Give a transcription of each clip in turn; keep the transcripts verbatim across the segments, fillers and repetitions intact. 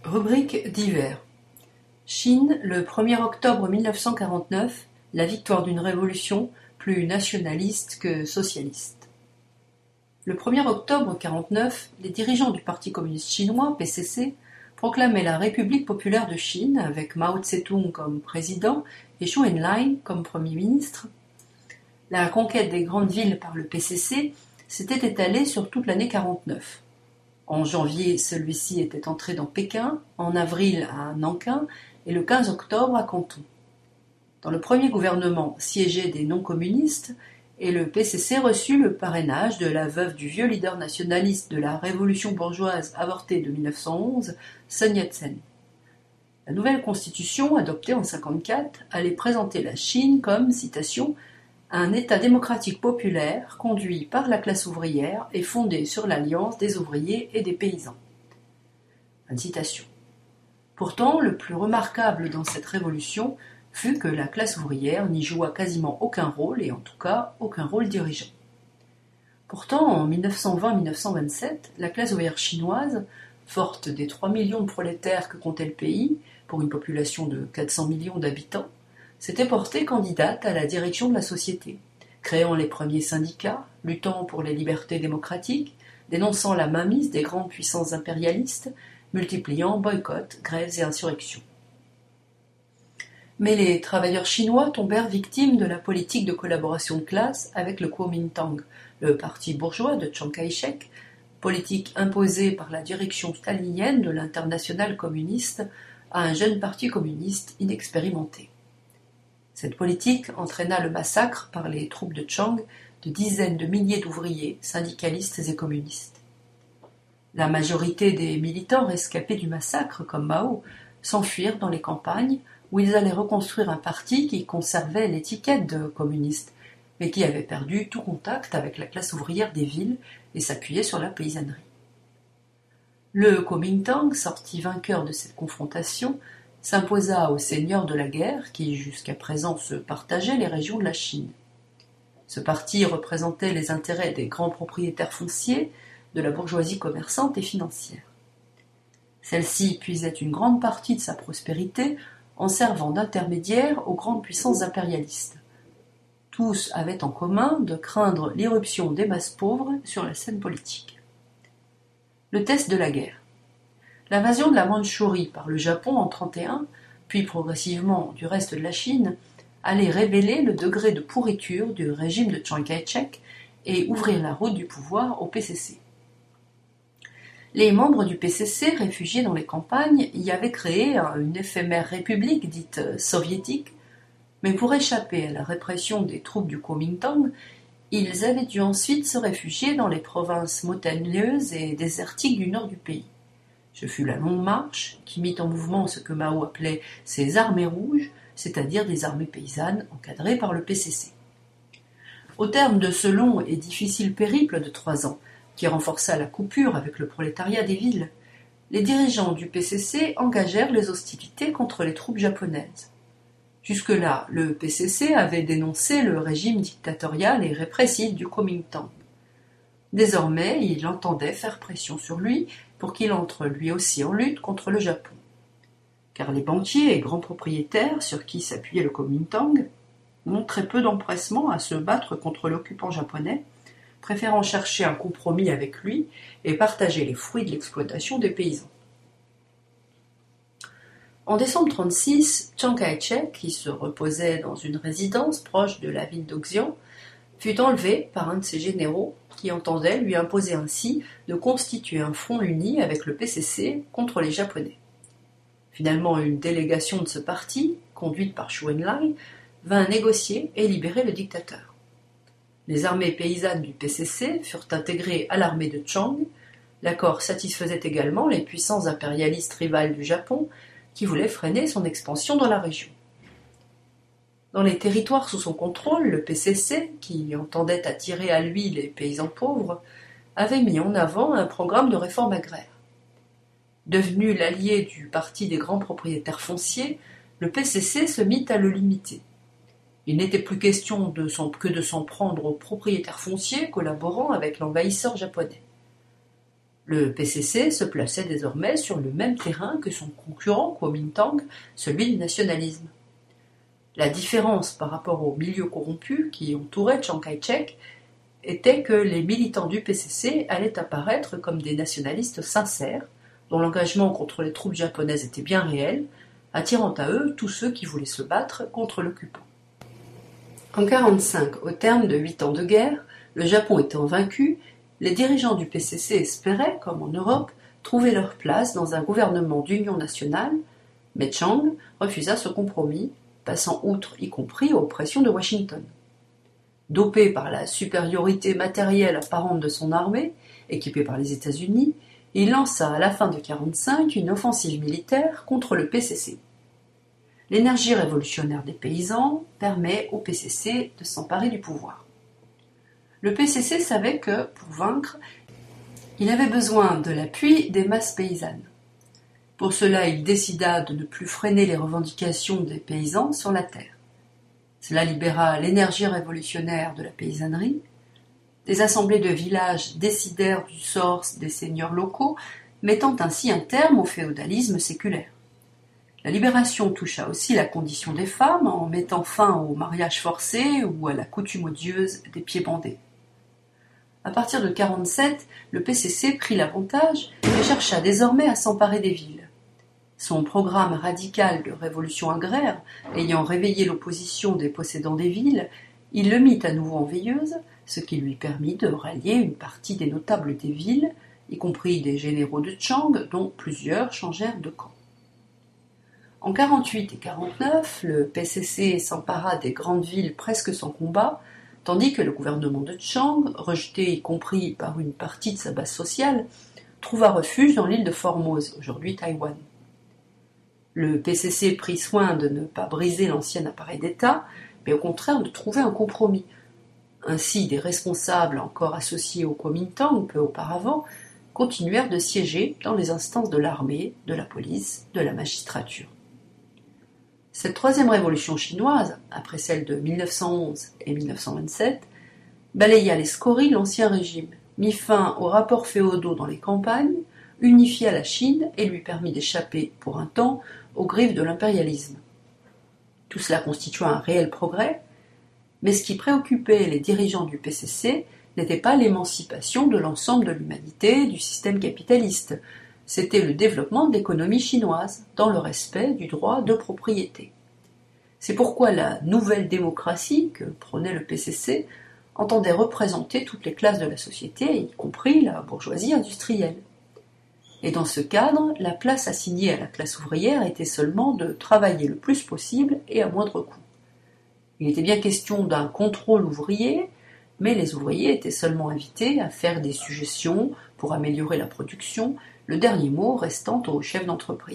Rubrique divers. Chine, le premier octobre mille neuf cent quarante-neuf, la victoire d'une révolution plus nationaliste que socialiste. Le premier octobre mille neuf cent quarante-neuf, les dirigeants du Parti communiste chinois, P C C, proclamaient la République populaire de Chine avec Mao Tse-tung comme président et Zhou Enlai comme premier ministre. La conquête des grandes villes par le P C C s'était étalée sur toute l'année quarante-neuf. En janvier, celui-ci était entré dans Pékin, en avril à Nankin et le quinze octobre à Canton. Dans le premier gouvernement siégeaient des non-communistes et le P C C reçut le parrainage de la veuve du vieux leader nationaliste de la révolution bourgeoise avortée de mille neuf cent onze, Sun Yat-sen. La nouvelle constitution, adoptée en mille neuf cent cinquante-quatre, allait présenter la Chine comme, citation, un État démocratique populaire conduit par la classe ouvrière et fondé sur l'alliance des ouvriers et des paysans. Fin de citation. Pourtant, le plus remarquable dans cette révolution fut que la classe ouvrière n'y joua quasiment aucun rôle, et en tout cas aucun rôle dirigeant. Pourtant, en mille neuf cent vingt à mille neuf cent vingt-sept, la classe ouvrière chinoise, forte des trois millions de prolétaires que comptait le pays, pour une population de quatre cents millions d'habitants, s'était portée candidate à la direction de la société, créant les premiers syndicats, luttant pour les libertés démocratiques, dénonçant la mainmise des grandes puissances impérialistes, multipliant boycotts, grèves et insurrections. Mais les travailleurs chinois tombèrent victimes de la politique de collaboration de classe avec le Kuomintang, le parti bourgeois de Chiang Kai-shek, politique imposée par la direction stalinienne de l'internationale communiste à un jeune parti communiste inexpérimenté. Cette politique entraîna le massacre par les troupes de Chiang de dizaines de milliers d'ouvriers, syndicalistes et communistes. La majorité des militants rescapés du massacre, comme Mao, s'enfuirent dans les campagnes où ils allaient reconstruire un parti qui conservait l'étiquette de communiste, mais qui avait perdu tout contact avec la classe ouvrière des villes et s'appuyait sur la paysannerie. Le Kuomintang, sorti vainqueur de cette confrontation, s'imposa aux seigneurs de la guerre qui, jusqu'à présent, se partageaient les régions de la Chine. Ce parti représentait les intérêts des grands propriétaires fonciers, de la bourgeoisie commerçante et financière. Celle-ci puisait une grande partie de sa prospérité en servant d'intermédiaire aux grandes puissances impérialistes. Tous avaient en commun de craindre l'irruption des masses pauvres sur la scène politique. Le test de la guerre. L'invasion de la Mandchourie par le Japon en trente et un, puis progressivement du reste de la Chine, allait révéler le degré de pourriture du régime de Chiang Kai-shek et ouvrir la route du pouvoir au P C C. Les membres du P C C, réfugiés dans les campagnes, y avaient créé une éphémère république dite soviétique, mais pour échapper à la répression des troupes du Kuomintang, ils avaient dû ensuite se réfugier dans les provinces montagneuses et désertiques du nord du pays. Ce fut la longue marche qui mit en mouvement ce que Mao appelait ses armées rouges, c'est-à-dire des armées paysannes encadrées par le P C C. Au terme de ce long et difficile périple de trois ans, qui renforça la coupure avec le prolétariat des villes, les dirigeants du P C C engagèrent les hostilités contre les troupes japonaises. Jusque-là, le P C C avait dénoncé le régime dictatorial et répressif du Kuomintang. Désormais, il entendait faire pression sur lui pour qu'il entre lui aussi en lutte contre le Japon. Car les banquiers et grands propriétaires sur qui s'appuyait le Kuomintang n'ont très peu d'empressement à se battre contre l'occupant japonais, préférant chercher un compromis avec lui et partager les fruits de l'exploitation des paysans. En décembre trente-six, Chiang Kai-shek, qui se reposait dans une résidence proche de la ville d'Oxian, fut enlevé par un de ses généraux qui entendait lui imposer ainsi de constituer un front uni avec le P C C contre les Japonais. Finalement, une délégation de ce parti, conduite par Zhou Enlai, vint négocier et libérer le dictateur. Les armées paysannes du P C C furent intégrées à l'armée de Chiang. L'accord satisfaisait également les puissances impérialistes rivales du Japon qui voulaient freiner son expansion dans la région. Dans les territoires sous son contrôle, le P C C, qui entendait attirer à lui les paysans pauvres, avait mis en avant un programme de réforme agraire. Devenu l'allié du parti des grands propriétaires fonciers, le P C C se mit à le limiter. Il n'était plus question de s'en, que de s'en prendre aux propriétaires fonciers collaborant avec l'envahisseur japonais. Le P C C se plaçait désormais sur le même terrain que son concurrent Kuomintang, celui du nationalisme. La différence par rapport au milieu corrompu qui entourait Chiang Kai-shek était que les militants du P C C allaient apparaître comme des nationalistes sincères, dont l'engagement contre les troupes japonaises était bien réel, attirant à eux tous ceux qui voulaient se battre contre l'occupant. En mille neuf cent quarante-cinq, au terme de huit ans de guerre, le Japon étant vaincu, les dirigeants du P C C espéraient, comme en Europe, trouver leur place dans un gouvernement d'union nationale, mais Chiang refusa ce compromis, passant outre y compris aux pressions de Washington. Dopé par la supériorité matérielle apparente de son armée, équipée par les États-Unis, il lança à la fin de mille neuf cent quarante-cinq une offensive militaire contre le P C C. L'énergie révolutionnaire des paysans permet au P C C de s'emparer du pouvoir. Le P C C savait que, pour vaincre, il avait besoin de l'appui des masses paysannes. Pour cela, il décida de ne plus freiner les revendications des paysans sur la terre. Cela libéra l'énergie révolutionnaire de la paysannerie. Des assemblées de villages décidèrent du sort des seigneurs locaux, mettant ainsi un terme au féodalisme séculaire. La libération toucha aussi la condition des femmes en mettant fin au mariage forcé ou à la coutume odieuse des pieds bandés. À partir de mille neuf cent quarante-sept, le P C C prit l'avantage et chercha désormais à s'emparer des villes. Son programme radical de révolution agraire, ayant réveillé l'opposition des possédants des villes, il le mit à nouveau en veilleuse, ce qui lui permit de rallier une partie des notables des villes, y compris des généraux de Chiang, dont plusieurs changèrent de camp. En mille neuf cent quarante-huit et mille neuf cent quarante-neuf, le P C C s'empara des grandes villes presque sans combat, tandis que le gouvernement de Chiang, rejeté y compris par une partie de sa base sociale, trouva refuge dans l'île de Formose, aujourd'hui Taïwan. Le P C C prit soin de ne pas briser l'ancien appareil d'État, mais au contraire de trouver un compromis. Ainsi, des responsables encore associés au Kuomintang peu auparavant continuèrent de siéger dans les instances de l'armée, de la police, de la magistrature. Cette troisième révolution chinoise, après celle de mille neuf cent onze et mille neuf cent vingt-sept, balaya les scories de l'ancien régime, mit fin aux rapports féodaux dans les campagnes, unifia la Chine et lui permit d'échapper, pour un temps, aux griffes de l'impérialisme. Tout cela constitua un réel progrès, mais ce qui préoccupait les dirigeants du P C C n'était pas l'émancipation de l'ensemble de l'humanité du système capitaliste, c'était le développement de l'économie chinoise, dans le respect du droit de propriété. C'est pourquoi la nouvelle démocratie que prônait le P C C entendait représenter toutes les classes de la société, y compris la bourgeoisie industrielle. Et dans ce cadre, la place assignée à la classe ouvrière était seulement de travailler le plus possible et à moindre coût. Il était bien question d'un contrôle ouvrier, mais les ouvriers étaient seulement invités à faire des suggestions pour améliorer la production, le dernier mot restant aux chefs d'entreprise.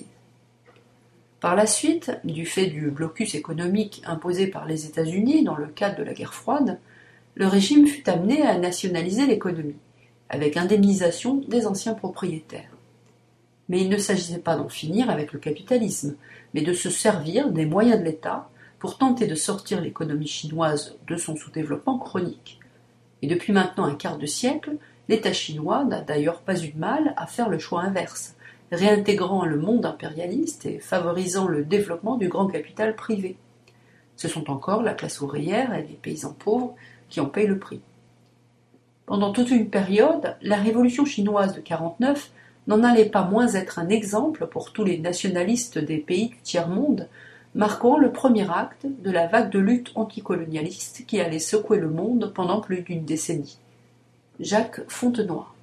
Par la suite, du fait du blocus économique imposé par les États-Unis dans le cadre de la guerre froide, le régime fut amené à nationaliser l'économie, avec indemnisation des anciens propriétaires. Mais il ne s'agissait pas d'en finir avec le capitalisme, mais de se servir des moyens de l'État pour tenter de sortir l'économie chinoise de son sous-développement chronique. Et depuis maintenant un quart de siècle, l'État chinois n'a d'ailleurs pas eu de mal à faire le choix inverse, réintégrant le monde impérialiste et favorisant le développement du grand capital privé. Ce sont encore la classe ouvrière et les paysans pauvres qui en payent le prix. Pendant toute une période, la révolution chinoise de mille neuf cent quarante-neuf n'en allait pas moins être un exemple pour tous les nationalistes des pays du tiers-monde, marquant le premier acte de la vague de lutte anticolonialiste qui allait secouer le monde pendant plus d'une décennie. Jacques Fontenoy.